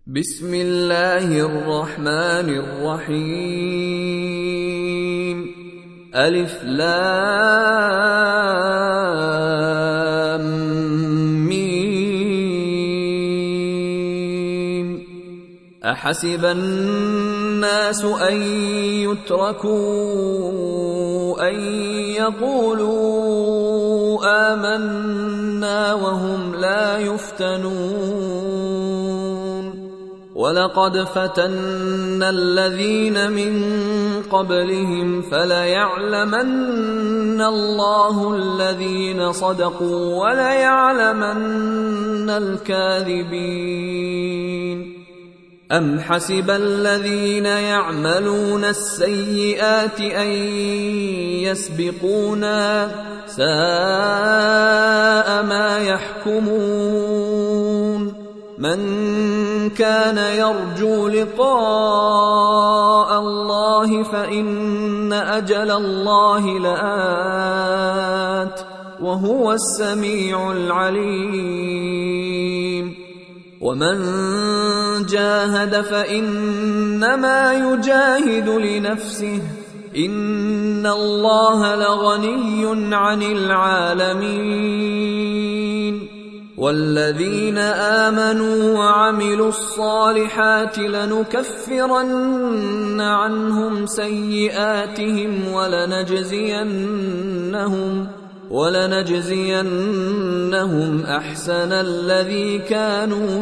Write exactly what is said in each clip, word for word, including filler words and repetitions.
بسم الله الرحمن الرحيم ألف لام ميم أحسب الناس أن يتركوا أن يقولوا آمنا وهم لا يفتنون ولقد فتنا الذين من قبلهم فليعلمن الله الذين صدقوا وليعلمن الكاذبين أم حسب الذين يعملون السيئات أن يسبقونا ساء ما يحكمون من كان يرجو لقاء الله فإن أجل الله لآت وهو السميع العليم ومن جاهد فإنما يجاهد لنفسه إن الله لغني عن العالمين والذين آمنوا وعملوا الصالحات لنكفرن عنهم سيئاتهم ولنجزينهم ولنجزينهم أحسن الذي كانوا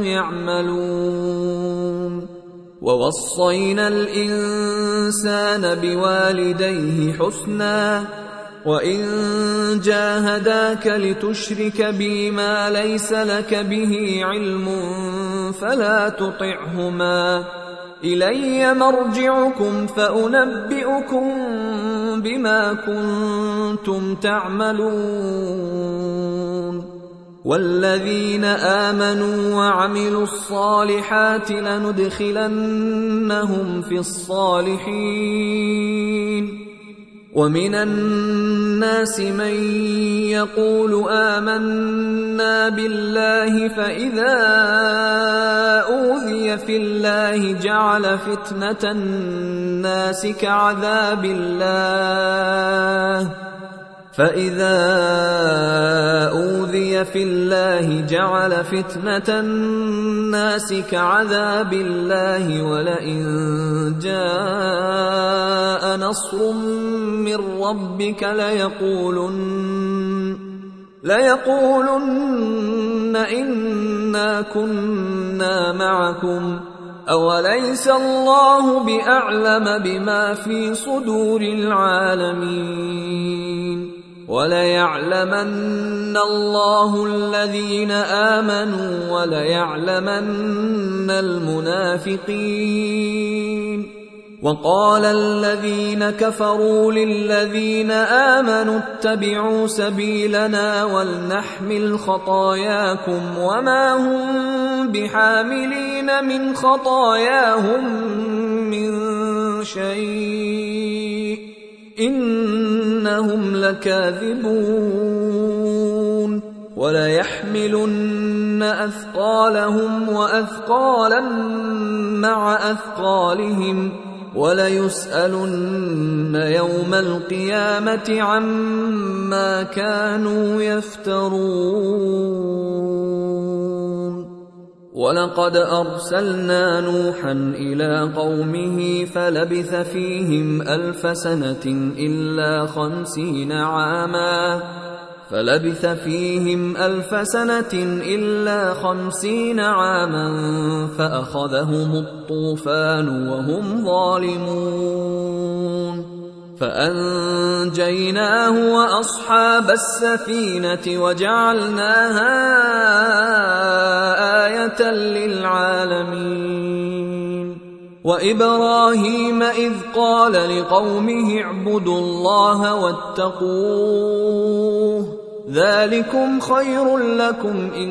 يعملون ووصينا الإنسان بوالديه حسنا وإن جاهداك لتشرك بي ما ليس لك به علم فلا تطعهما إلي مرجعكم فأنبئكم بما كنتم تعملون والذين آمنوا وعملوا الصالحات لندخلنهم في الصالحين ومن الناس من يقول آمنا بالله فإذا أوذي في الله جعل فتنة الناس كعذاب الله فإذا أوذي في الله جعل فتنة الناس كعذاب الله ولئن جاء نصر من ربك ليقولن ليقولن إنا كنا معكم أوليس الله بأعلم بما في صدور العالمين وليعلمن الله الذين آمنوا وليعلمن المنافقين وقال الذين كفروا للذين آمنوا اتبعوا سبيلنا ولنحمل خطاياكم وما هم بحاملين من خطاياهم من شيء إنهم لكاذبون وليحملن أثقالهم وأثقالا مع أثقالهم وليسألن يوم القيامة عما كانوا يفترون ولقد أرسلنا نوحا إلى قومه فلبث فيهم ألف سنة إلا خمسين عاما فلبث فيهم ألف سنة إلا خمسين عاما فأخذهم الطوفان وهم ظالمون فأنجيناه وأصحاب السفينة وجعلناها آية للعالمين وإبراهيم إذ قال لقومه اعبدوا الله واتقوه ذلكم خير لكم إن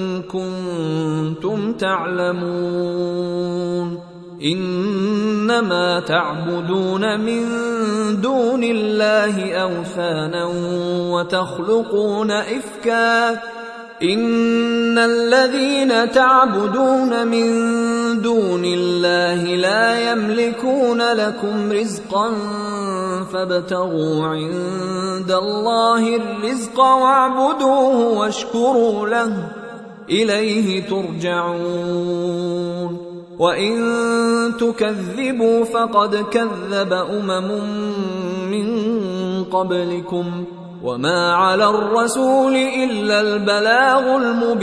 كنتم تعلمون إنما تعبدون من دون الله أوثانا وتخلقون إفكا إن الذين تعبدون من دون الله لا يملكون لكم رزقا فابتغوا عند الله الرزق واعبدوه واشكروا له إليه ترجعون وإن تكذبوا فقد كذب أمم من قبلكم وما على الرسول إلا البلاغ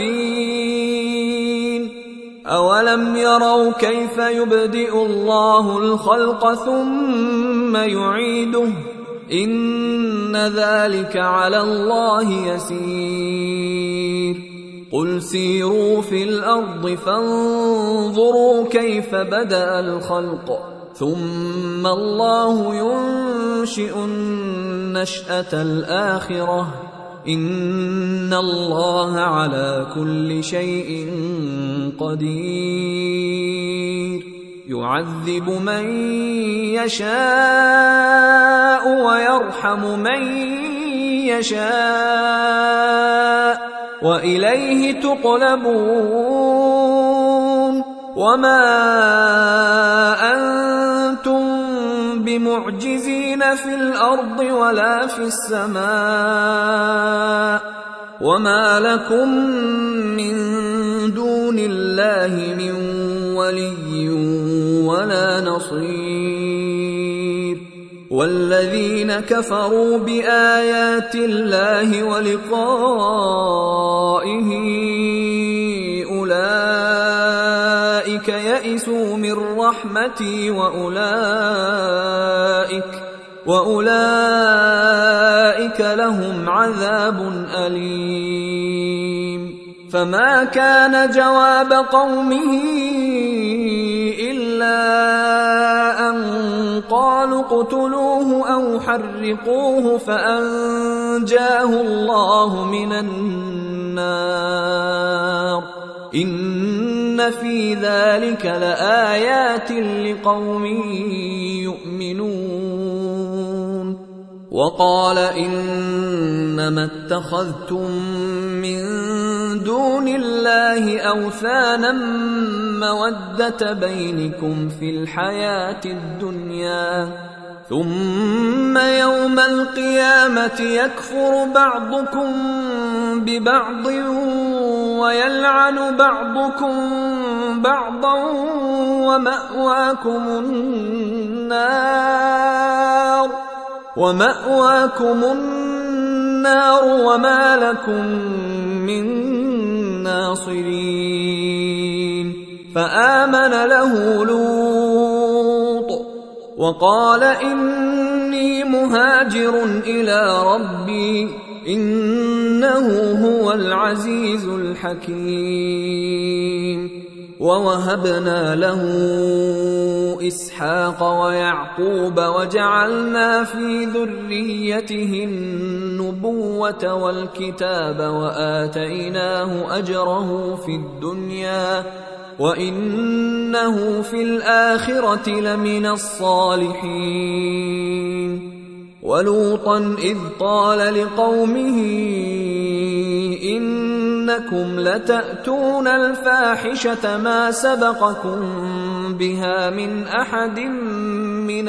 المبين أولم يروا كيف يبدئ الله الخلق ثم يعيده إن ذلك على الله يسير قل سيروا في الأرض فانظروا كيف بدأ الخلق ثم الله ينشئ النشأة الآخرة إن الله على كل شيء قدير يعذب من يشاء ويرحم من يشاء وإليه تقلبون وما أنتم بمعجزين في الأرض ولا في السماء وما لكم من دون الله من ولي ولا نصير والذين كفروا بآيات الله ولقائه أولئك يئسوا من رحمتي وأولئك وأولئك لهم عذاب أليم فما كان جواب قومه إلا أن قالوا اقتلوه أو حرقوه فأنجاه الله من النار إن في ذلك لآيات لقوم يؤمنون وقال إنما اتخذتم من دون الله أوثانا مودة بينكم في الحياة الدنيا ثم يوم القيامة يكفر بعضكم ببعض ويلعن بعضكم بعضا ومأواكم النار ومأواكم النار وما لكم من ناصرين فآمن له لوط وقال إني مهاجر إلى ربي إنه هو العزيز الحكيم ووهبنا له إسحاق ويعقوب وجعلنا في ذريته النبوة والكتاب وآتيناه أجره في الدنيا وإنه في الآخرة لمن الصالحين ولوطا إذ قال لقومه إنكم لتأتون الفاحشة ما سبقكم بها من أحد من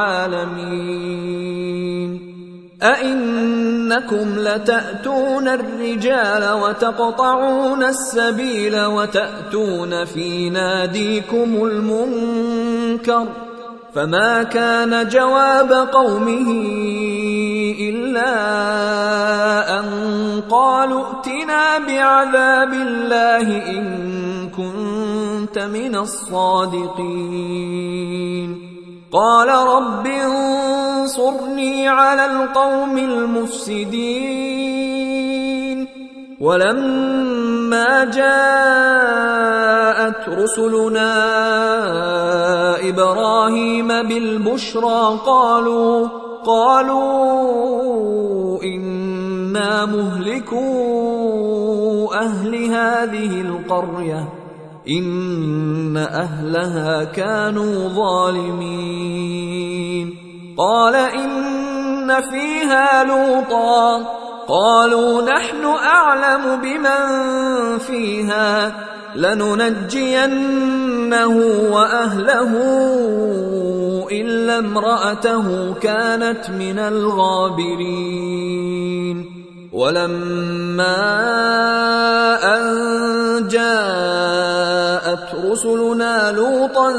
العالمين أئنكم لتأتون الرجال وتقطعون السبيل وتأتون في ناديكم المنكر فما كان جواب قومه إلا أن قالوا ائتنا بعذاب الله إن كنت من الصادقين قال رب انصرني على القوم المفسدين ولما جاءت رسلنا إبراهيم بالبشرى قالوا قالوا إنا مهلكو أهل هذه القرية إن أهلها كانوا ظالمين قال إن فيها لوطا قالوا نحن أعلم بمن فيها لننجينه وأهله إلا امرأته كانت من الغابرين. ولما أن جاءت رسلنا لوطا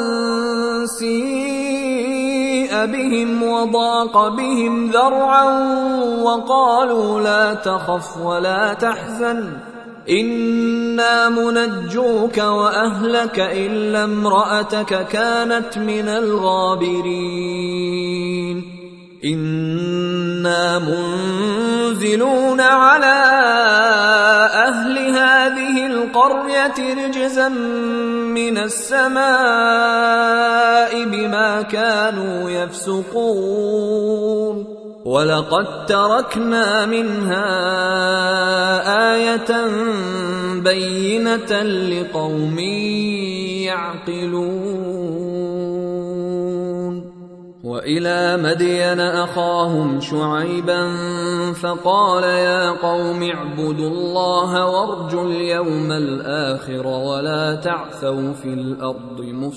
سيء بهم وضاق بهم ذرعا وقالوا لا تخف ولا تحزن إنا منجوك وأهلك إلا امرأتك كانت من الغابرين. إنا منزلون على أهل هذه القرية رجزا من السماء بما كانوا يفسقون ولقد تركنا منها آية بينة لقوم يعقلون. وإلى مدين أخاهم شعيبا فقال يا قوم اعبدوا الله وارجوا اليوم الآخر ولا تعثوا في الأرض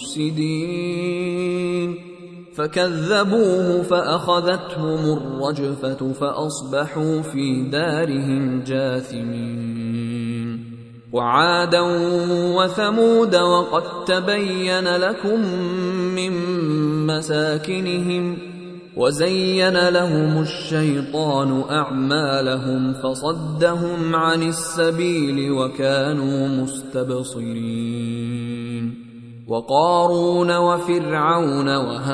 مفسدين. فكذبوه فأخذتهم الرجفة فأصبحوا في دارهم جاثمين. وعادا وثمود وقد تبين لكم من مساكنهم وزين لهم الشيطان أعمالهم فصدهم عن السبيل وكانوا مستبصرين. وقارون وفرعون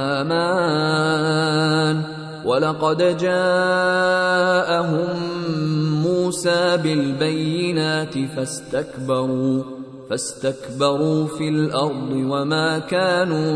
وهامان ولقد جاءهم موسى بالبينات فاستكبروا فاستكبروا في الأرض وما كانوا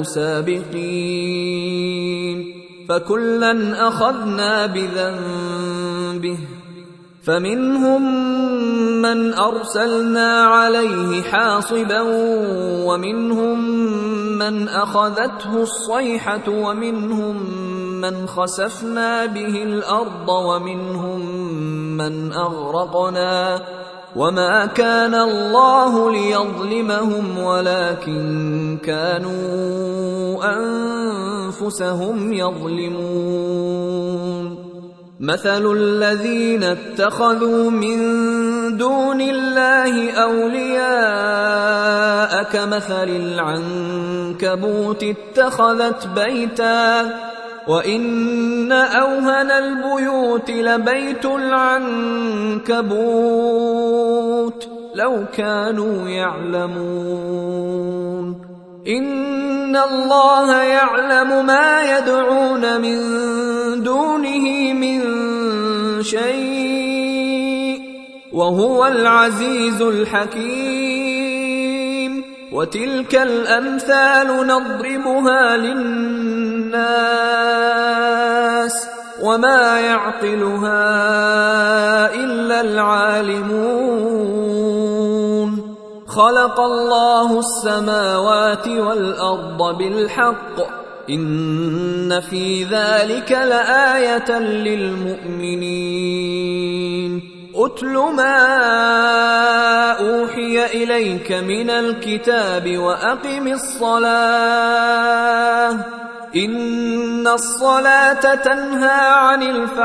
سابقين. فكلا أخذنا بذنبه فمنهم من أرسلنا عليه حاصبا ومنهم من أخذته الصيحة ومنهم من خسفنا به الأرض ومنهم من أغرقنا وما كان الله ليظلمهم ولكن كانوا أنفسهم يظلمون. مثل الذين اتخذوا من دون الله أولياء كمثل العنكبوت اتخذت بيتا وإن أوهن البيوت لبيت العنكبوت لو كانوا يعلمون. إن الله يعلم ما يدعون من دونه من شيء وهو العزيز الحكيم. وتلك الأمثال نضربها للناس وما يعقلها إلا العالمون. خلق الله السماوات والأرض بالحق إن في ذلك لآية للمؤمنين. أتل ما أوحي إليك من الكتاب وأقم الصلاة إن الصلاة تنهى عن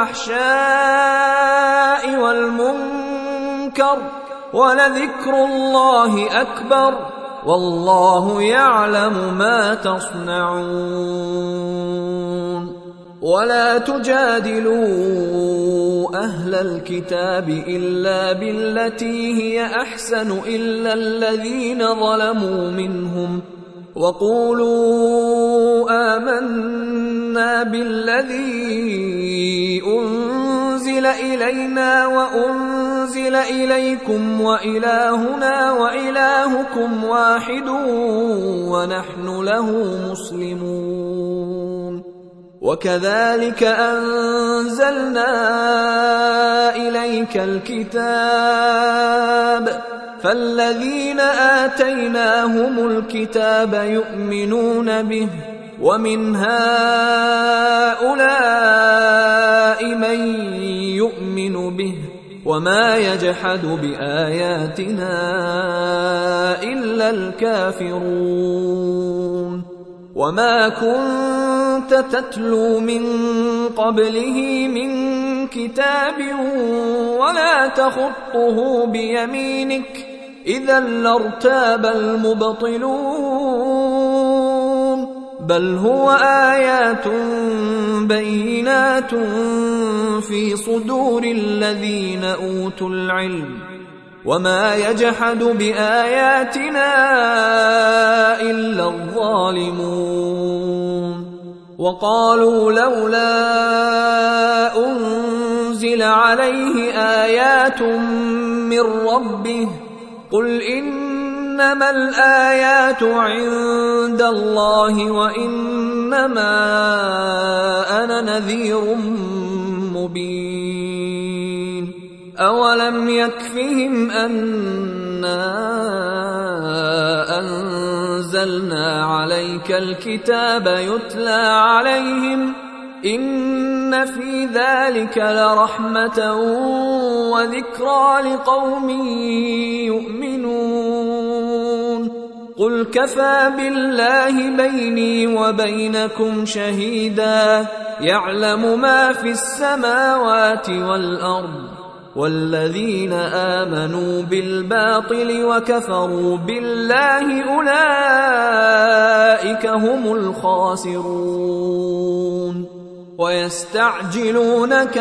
الفحشاء والمنكر ولذكر الله أكبر والله يعلم ما تصنعون. ولا تجادلوا أهل الكتاب إلا بالتي هي أحسن إلا الذين ظلموا منهم وقولوا آمنا بالذي أنزل إلينا وأنزل إليكم وإلهنا وإلهكم واحد ونحن له مسلمون. وكذلك أنزلنا إليك الكتاب فالذين آتيناهم الكتاب يؤمنون به ومن هؤلاء من يؤمن به وما يجحد بآياتنا إلا الكافرون وما كنت تتلو من قبله من كتاب ولا تخطه بيمينك إذا لارتاب المبطلون بل هو آيات بينات في صدور الذين أوتوا العلم وما يجحد بآياتنا إلا الظالمون وقالوا لولا أنزل عليه آيات من ربه قل إنما الآيات عند الله وإنما أنا نذير مبين أولم يكفهم أنا أنزلنا عليك الكتاب يتلى عليهم إن في ذلك لرحمة وذكرى لقوم يؤمنون قل كفى بالله بيني وبينكم شهيدا يعلم ما في السماوات والأرض والذين آمنوا بالباطل وكفروا بالله أولئك هم الخاسرون ويستعجلونك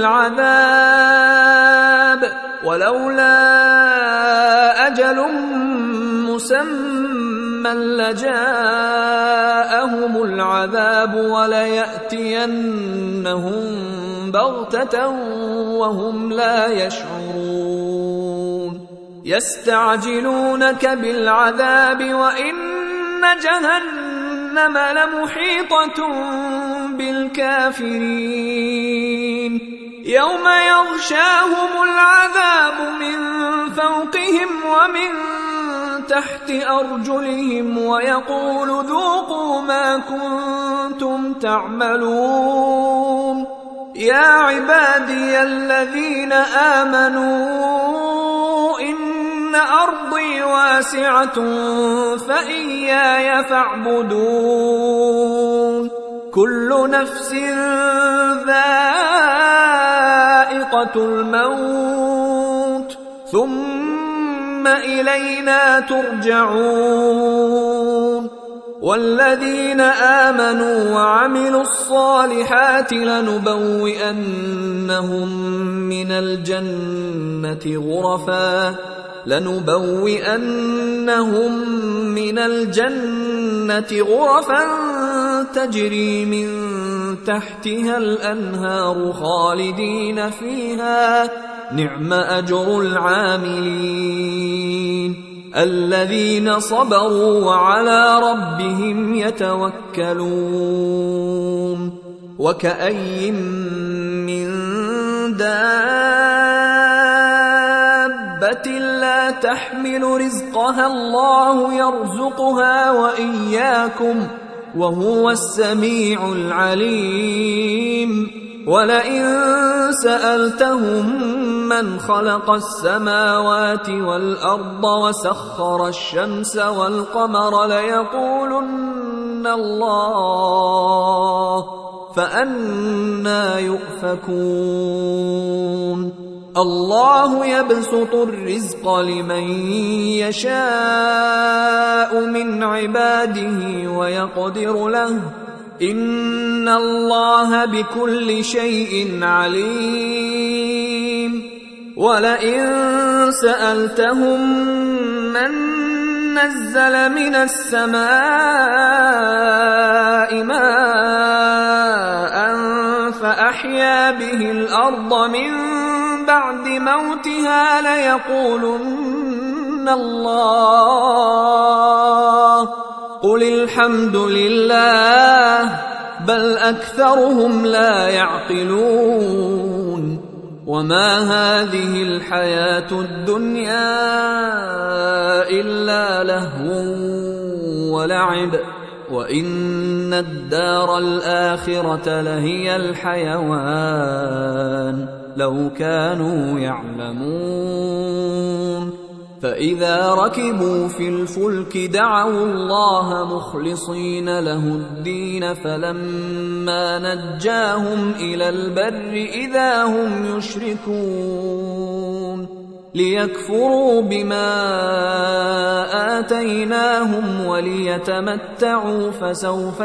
بالعذاب ولولا أجل مسمى لجاءهم العذاب وليأتينهم بغتة وهم لا يشعرون يستعجلونك بالعذاب وإن جهنم لمحيطة بالكافرين يوم يغشاهم العذاب من فوقهم ومن تحت أرجلهم ويقول ذوقوا ما كنتم تعملون يا عبادي الذين آمنوا إن أرضي واسعة فإياي فاعبدون كل نفس ذائقة الموت ثم إلينا ترجعون والذين آمنوا وعملوا الصالحات لنبوئنهم من الجنة غرفا لنبوئنهم من الجنة غرفا تجري من تحتها الأنهار خالدين فيها نعم أجر العاملين الذين صبروا وعلى ربهم يتوكلون وكأي من دابة لا تحمل رزقها الله يرزقها وإياكم وهو السميع العليم ولئن سألتهم من خلق السماوات والأرض وسخر الشمس والقمر ليقولن الله فأنى يؤفكون الله يبسط الرزق لمن يشاء من عباده ويقدر له إن الله بكل شيء عليم ولئن سألتهم من نزل من السماء ماء فأحيا به الأرض من بعد موتها ليقولن الله قل الحمد لله بل أكثرهم لا يعقلون وما هذه الحياة الدنيا إلا لهو ولعب وإن الدار الآخرة لهي الحيوان لو كانوا يعلمون. فإذا ركبوا في الفلك دعوا الله مخلصين له الدين فلما نجاهم إلى البر إذا هم يشركون ليكفروا بما آتيناهم وليتمتعوا فسوف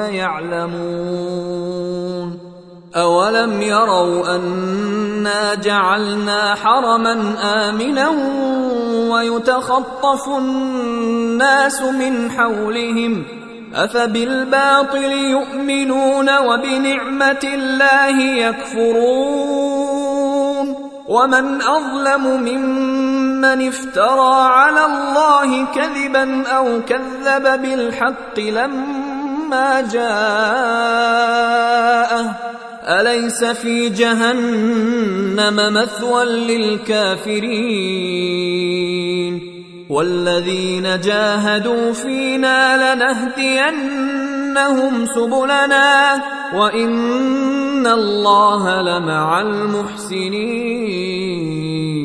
يعلمون. أولم يروا أنا جعلنا حرما آمنا ويتخطف الناس من حولهم أفبالباطل يؤمنون وبنعمة الله يكفرون. ومن أظلم ممن افترى على الله كذبا أو كذب بالحق لما جاءه أليس في جهنم مثوى للكافرين. والذين جاهدوا فينا لنهدينهم سبلنا وإن الله لمع المحسنين.